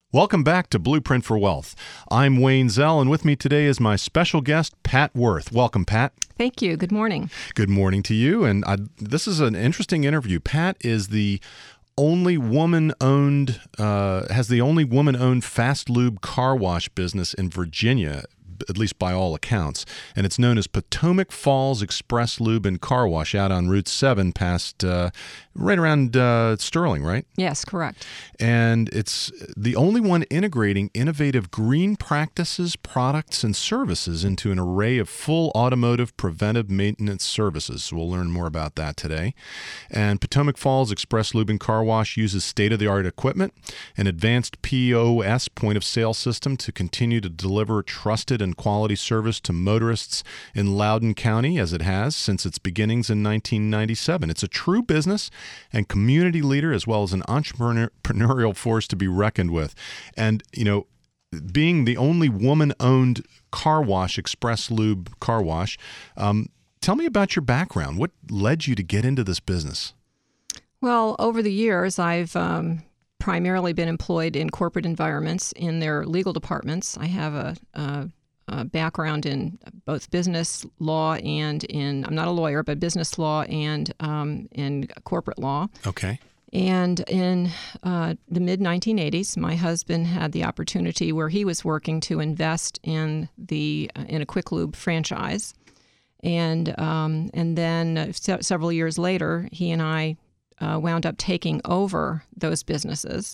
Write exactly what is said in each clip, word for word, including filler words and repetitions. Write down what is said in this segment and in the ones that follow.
Welcome back to Blueprint for Wealth. I'm Wayne Zell, and with me today is my special guest, Pat Worth. Welcome, Pat. Thank you. Good morning. Good morning to you. And I, this is an interesting interview. Pat is the only woman-owned, uh, has the only woman-owned fast lube car wash business in Virginia, at least by all accounts. And it's known as Potomac Falls Express Lube and Car Wash out on Route seven past, uh, right around uh, Sterling, right? Yes, correct. And it's the only one integrating innovative green practices, products, and services into an array of full automotive preventive maintenance services. So we'll learn more about that today. And Potomac Falls Express Lube and Car Wash uses state-of-the-art equipment, an advanced P O S, point-of-sale system, to continue to deliver trusted and quality service to motorists in Loudoun County, as it has since its beginnings in nineteen ninety-seven. It's a true business and community leader, as well as an entrepreneurial force to be reckoned with. And, you know, being the only woman-owned car wash, Express Lube car wash, um, tell me about your background. What led you to get into this business? Well, over the years, I've um, primarily been employed in corporate environments in their legal departments. I have a, a Uh, background in both business law and in, I'm not a lawyer, but business law and um, in corporate law. Okay. And in uh, the mid nineteen eighties, my husband had the opportunity where he was working to invest in the uh, in a Quick Lube franchise. And, um, and then uh, se- several years later, he and I uh, wound up taking over those businesses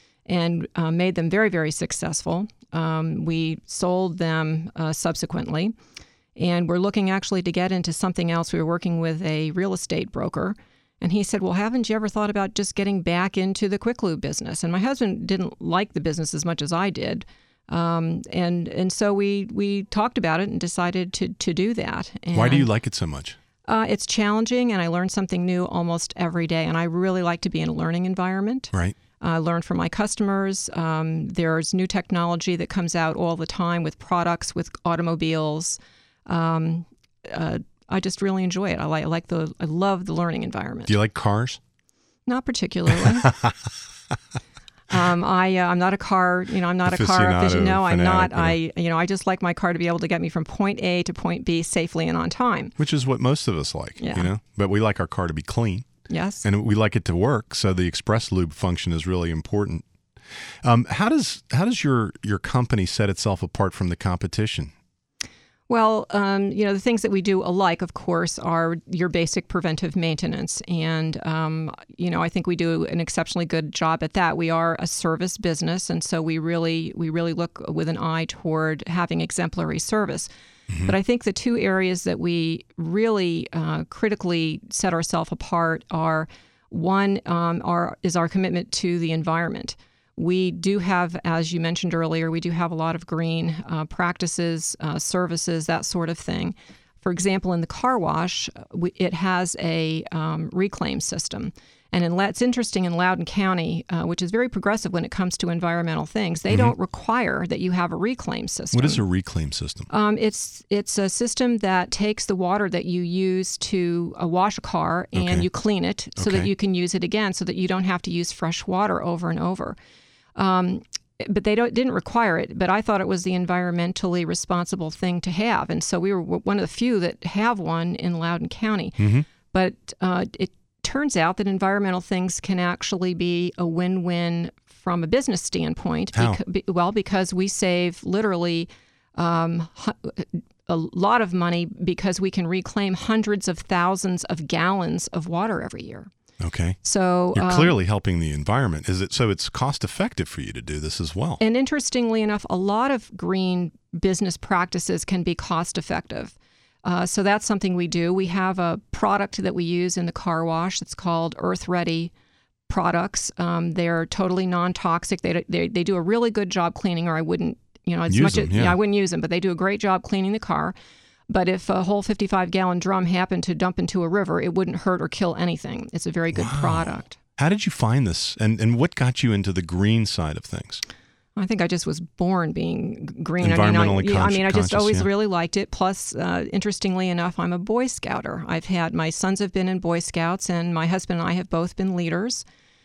and uh, made them very, very successful. Um, we sold them uh, subsequently, and we're looking actually to get into something else. We were working with a real estate broker, and he said, well, haven't you ever thought about just getting back into the Quick Lube business? And my husband didn't like the business as much as I did, um, and and so we we talked about it and decided to, to do that. And why do you like it so much? Uh, it's challenging, and I learn something new almost every day, and I really like to be in a learning environment. Right. Uh, learn from my customers. Um, there's new technology that comes out all the time with products, with automobiles. Um, uh, I just really enjoy it. I like, I like the, I love the learning environment. Do you like cars? Not particularly. um, I, uh, I'm not a car. You know, I'm not a car aficionado. I'm not. I, you know, I just like my car to be able to get me from point A to point B safely and on time. Which is what most of us like. Yeah. You know, but we like our car to be clean. Yes. And we like it to work, so the Express Lube function is really important. Um, how does how does your your company set itself apart from the competition? Well, um, you know, the things that we do alike, of course, are your basic preventive maintenance. And, um, you know, I think we do an exceptionally good job at that. We are a service business, and so we really we really look with an eye toward having exemplary service. Mm-hmm. But I think the two areas that we really uh, critically set ourselves apart are, one um, are, is our commitment to the environment. We do have, as you mentioned earlier, we do have a lot of green uh, practices, uh, services, that sort of thing. For example, in the car wash, we, it has a um, reclaim system. And in, it's interesting in Loudoun County, uh, which is very progressive when it comes to environmental things, they mm-hmm. don't require that you have a reclaim system. What is a reclaim system? Um, it's it's a system that takes the water that you use to uh, wash a car and okay. you clean it so okay. that you can use it again, so that you don't have to use fresh water over and over. Um, but they don't, didn't require it, but I thought it was the environmentally responsible thing to have. And so we were one of the few that have one in Loudoun County. Mm-hmm. But uh, it turns out that environmental things can actually be a win-win from a business standpoint. How? Beca- be, well, because we save literally um, a lot of money because we can reclaim hundreds of thousands of gallons of water every year. Okay. So you're um, clearly helping the environment. Is it so? It's cost effective for you to do this as well. And interestingly enough, a lot of green business practices can be cost effective. Uh, so that's something we do. We have a product that we use in the car wash. It's called Earth Ready products. Um, they're totally non-toxic. They, they they do a really good job cleaning, or I wouldn't, you know, as use much them, as, yeah. yeah, I wouldn't use them, but they do a great job cleaning the car. But if a whole fifty-five gallon drum happened to dump into a river, it wouldn't hurt or kill anything. It's a very good wow. product. How did you find this? And and what got you into the green side of things? I think I just was born being green. Environmentally I mean, I, conscious, I mean, I just always yeah. really liked it. Plus, uh, interestingly enough, I'm a Boy Scouter. I've had, my sons have been in Boy Scouts, and my husband and I have both been leaders.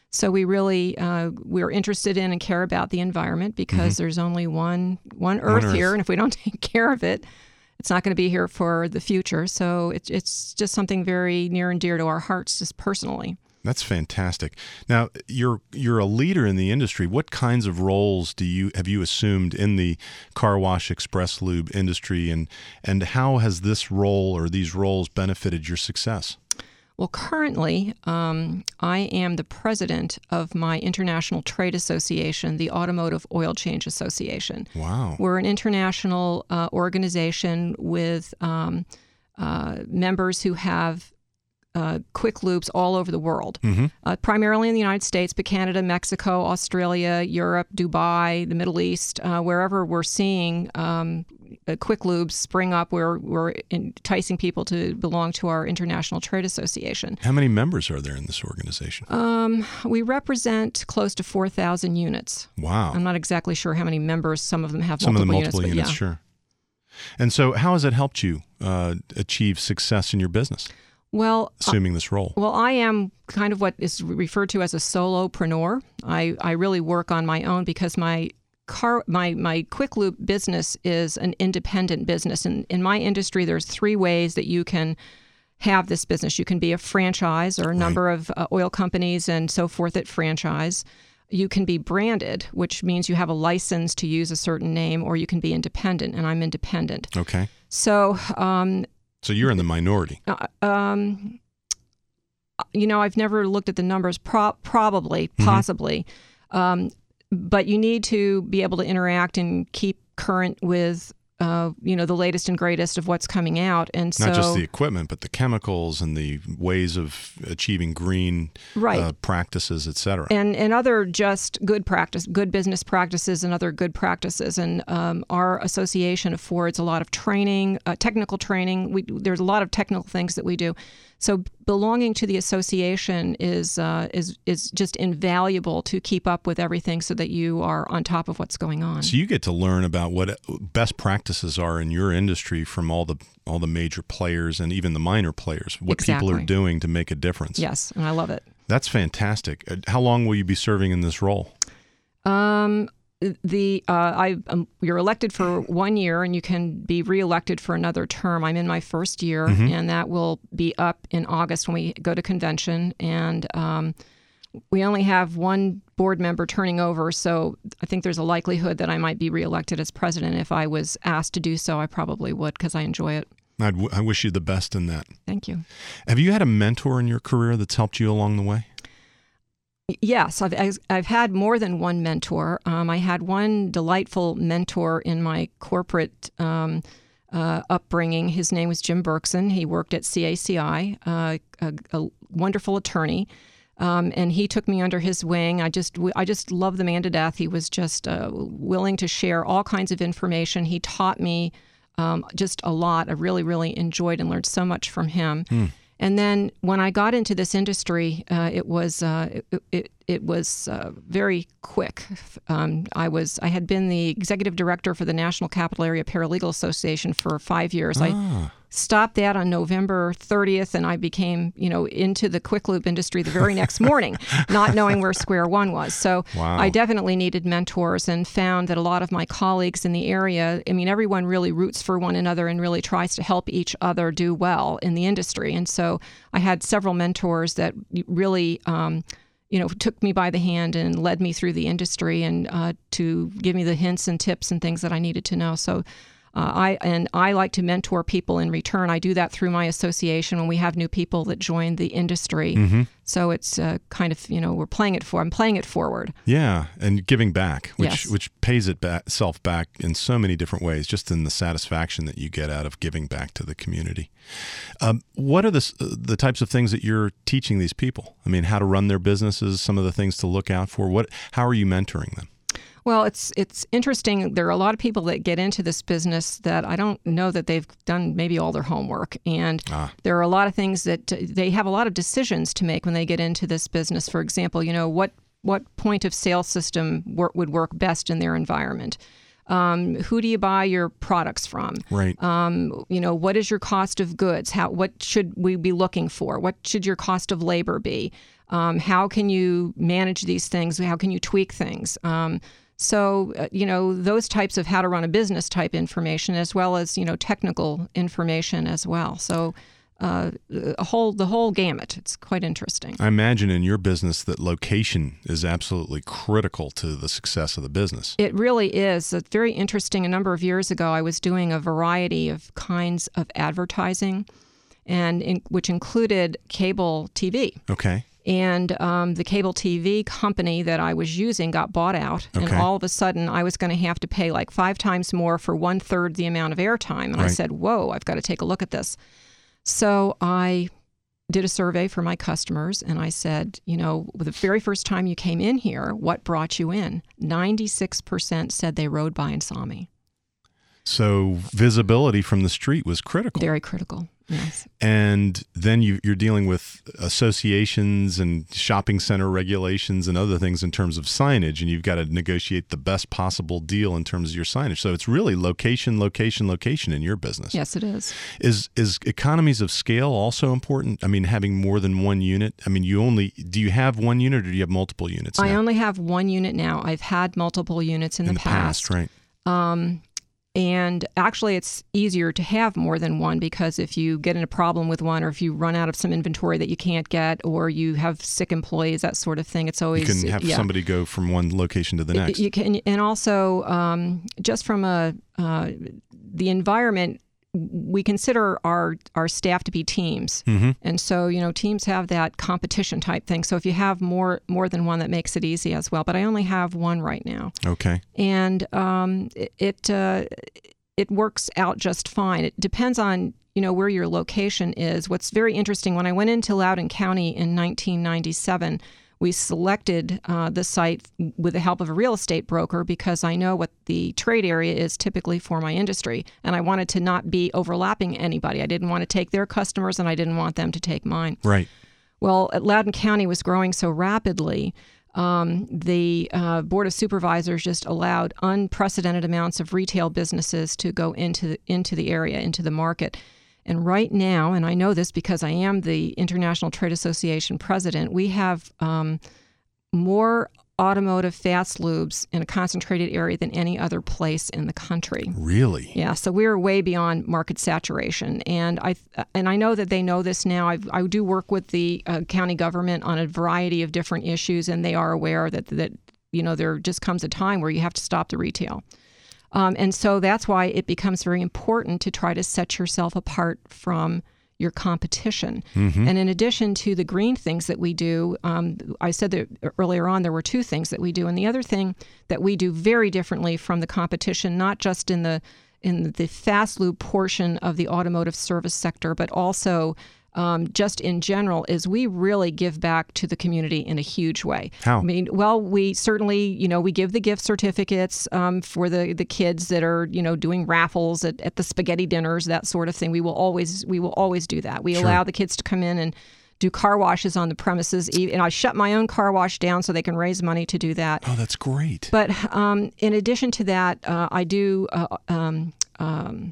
So we really uh, we're interested in and care about the environment because mm-hmm. there's only one one Earth, one Earth here, and if we don't take care of it, it's not going to be here for the future. So it's it's just something very near and dear to our hearts, just personally. That's fantastic. Now, you're you're a leader in the industry. What kinds of roles do you have you assumed in the car wash express lube industry, and and how has this role or these roles benefited your success? Well, currently, um, I am the president of my international trade association, the Automotive Oil Change Association. Wow. We're an international uh, organization with um, uh, members who have uh, quick lubes all over the world, mm-hmm. uh, primarily in the United States, but Canada, Mexico, Australia, Europe, Dubai, the Middle East, uh, wherever we're seeing um, uh, quick lubes spring up, we're, we're enticing people to belong to our International Trade Association. How many members are there in this organization? Um, we represent close to four thousand units. Wow. I'm not exactly sure how many members. Some of them have Some multiple, of the multiple units, units, but yeah. Sure. And so how has it helped you uh, achieve success in your business? Well, assuming this role. Well, I am kind of what is referred to as a solopreneur. I, I really work on my own because my car my my quick lube business is an independent business. And in my industry, there's three ways that you can have this business. You can be a franchise or a number right. of uh, oil companies and so forth that franchise. You can be branded, which means you have a license to use a certain name, or you can be independent, and I'm independent. Okay. So, um, so you're in the minority. Uh, um, you know, I've never looked at the numbers. Pro- probably, mm-hmm. possibly, um, but you need to be able to interact and keep current with. Uh, you know, the latest and greatest of what's coming out. And so, not just the equipment, but the chemicals and the ways of achieving green right. uh, practices, et cetera. And, and other just good practice, good business practices and other good practices. And um, our association affords a lot of training, uh, technical training. We, there's a lot of technical things that we do. So belonging to the association is uh, is is just invaluable to keep up with everything so that you are on top of what's going on. So you get to learn about what best practices are in your industry from all the all the major players and even the minor players, what exactly. people are doing to make a difference. Yes, and I love it. That's fantastic. How long will you be serving in this role? Um. The uh, I um, you're elected for one year and you can be reelected for another term. I'm in my first year, mm-hmm. and that will be up in August when we go to convention. And um, we only have one board member turning over, so I think there's a likelihood that I might be reelected as president. If I was asked to do so, I probably would because I enjoy it. I'd w- I wish you the best in that. Thank you. Have you had a mentor in your career that's helped you along the way? Yes, I've I've had more than one mentor. Um, I had one delightful mentor in my corporate um, uh, upbringing. His name was Jim Berkson. He worked at C A C I, uh, a, a wonderful attorney, um, and he took me under his wing. I just I just love the man to death. He was just uh, willing to share all kinds of information. He taught me um, just a lot. I really really enjoyed and learned so much from him. Hmm. And then when I got into this industry, uh, it was uh, it, it, it was uh, very quick. Um, I was I had been the executive director for the National Capital Area Paralegal Association for five years. Ah. I stopped that on November thirtieth, and I became you know into the quick lube industry the very next morning, not knowing where square one was. So wow. I definitely needed mentors, and found that a lot of my colleagues in the area, I mean, everyone really roots for one another and really tries to help each other do well in the industry. And so I had several mentors that really um, you know, took me by the hand and led me through the industry and uh, to give me the hints and tips and things that I needed to know. So uh, I and I like to mentor people in return. I do that through my association when we have new people that join the industry. Mm-hmm. So it's uh, kind of, you know, we're playing it for, I'm playing it forward. Yeah, and giving back, which yes. which pays itself back in so many different ways, just in the satisfaction that you get out of giving back to the community. Um, what are the the types of things that you're teaching these people? I mean, how to run their businesses, some of the things to look out for. What? How are you mentoring them? Well, it's it's interesting. There are a lot of people that get into this business that I don't know that they've done maybe all their homework. And ah. there are a lot of things that they have a lot of decisions to make when they get into this business. For example, you know, what what point of sale system work, would work best in their environment? Um, who do you buy your products from? Right. Um, you know, what is your cost of goods? How what should we be looking for? What should your cost of labor be? Um, how can you manage these things? How can you tweak things? Um, so, uh, you know, those types of how to run a business type information, as well as, you know, technical information as well. So uh, a whole, the whole gamut. It's quite interesting. I imagine in your business that location is absolutely critical to the success of the business. It really is. It's very interesting. A number of years ago, I was doing a variety of kinds of advertising, and in, which included cable T V. Okay. And um, the cable T V company that I was using got bought out. Okay. And all of a sudden, I was going to have to pay like five times more for one-third the amount of airtime. And Right. I said, whoa, I've got to take a look at this. So I did a survey for my customers, and I said, you know, the very first time you came in here, what brought you in? ninety-six percent said they rode by and saw me. So visibility from the street was critical. Very critical, yes. And then you, you're dealing with associations and shopping center regulations and other things in terms of signage, and you've got to negotiate the best possible deal in terms of your signage. So it's really location, location, location in your business. Yes, it is. Is is economies of scale also important? I mean, having more than one unit? I mean, you only do you have one unit or do you have multiple units I now? only have one unit now. I've had multiple units in, in the, the past, right? Um, and actually, it's easier to have more than one, because if you get in a problem with one, or if you run out of some inventory that you can't get, or you have sick employees, that sort of thing, it's always... You can have yeah. somebody go from one location to the next. You can, and also, um, just from a uh, the environment, we consider our, our staff to be teams. Mm-hmm. And so, you know, teams have that competition type thing. So if you have more more than one, that makes it easy as well. But I only have one right now. Okay. And um, it it, uh, it works out just fine. It depends on, you know, where your location is. What's very interesting, when I went into Loudoun County in nineteen ninety-seven, we selected uh, the site with the help of a real estate broker, because I know what the trade area is typically for my industry, and I wanted to not be overlapping anybody. I didn't want to take their customers, and I didn't want them to take mine. Right. Well, Loudoun County was growing so rapidly, um, the uh, Board of Supervisors just allowed unprecedented amounts of retail businesses to go into the, into the area, into the market. And right now, and I know this because I am the International Trade Association president, we have um, more automotive fast lubes in a concentrated area than any other place in the country. Really? Yeah, so we're way beyond market saturation, and I and I know that they know this now. I I do work with the uh, county government on a variety of different issues, and they are aware that that you know there just comes a time where you have to stop the retail. Um, and so that's why it becomes very important to try to set yourself apart from your competition. Mm-hmm. And in addition to the green things that we do, um, I said that earlier on there were two things that we do. And the other thing that we do very differently from the competition, not just in the in the fast lube portion of the automotive service sector, but also Um, just in general, is we really give back to the community in a huge way. How? I mean, well, we certainly, you know, we give the gift certificates um, for the, the kids that are, you know, doing raffles at, at the spaghetti dinners, that sort of thing. We will always we will always do that. We Sure. allow the kids to come in and do car washes on the premises, and I shut my own car wash down so they can raise money to do that. Oh, that's great. But um, in addition to that, uh, I do uh, um, um,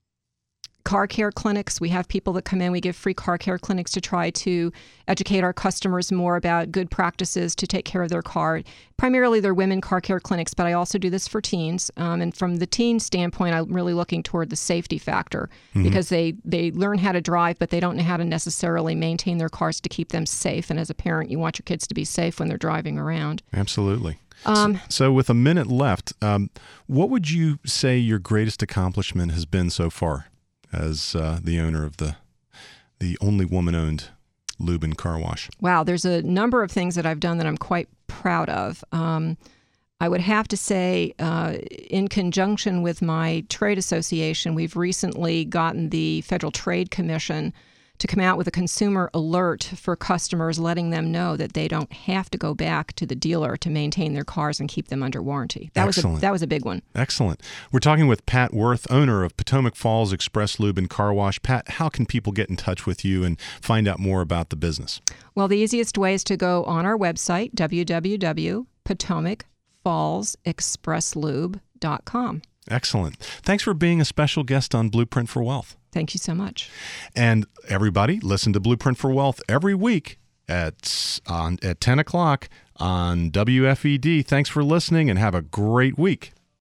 car care clinics. We have people that come in. We give free car care clinics to try to educate our customers more about good practices to take care of their car. Primarily, they're women car care clinics, but I also do this for teens. Um, and from the teen standpoint, I'm really looking toward the safety factor, mm-hmm. because they, they learn how to drive, but they don't know how to necessarily maintain their cars to keep them safe. And as a parent, you want your kids to be safe when they're driving around. Absolutely. Um, so, so with a minute left, um, what would you say your greatest accomplishment has been so far as uh, the owner of the the only woman-owned lube and car wash? Wow, there's a number of things that I've done that I'm quite proud of. Um, I would have to say, uh, in conjunction with my trade association, we've recently gotten the Federal Trade Commission to come out with a consumer alert for customers, letting them know that they don't have to go back to the dealer to maintain their cars and keep them under warranty. That Excellent. was a, that was a big one. Excellent. We're talking with Pat Worth, owner of Potomac Falls Express Lube and Car Wash. Pat, how can people get in touch with you and find out more about the business? Well, the easiest way is to go on our website, w w w dot potomac falls express lube dot com. Excellent. Thanks for being a special guest on Blueprint for Wealth. Thank you so much. And everybody, listen to Blueprint for Wealth every week at, on, at ten o'clock on W F E D. Thanks for listening and have a great week.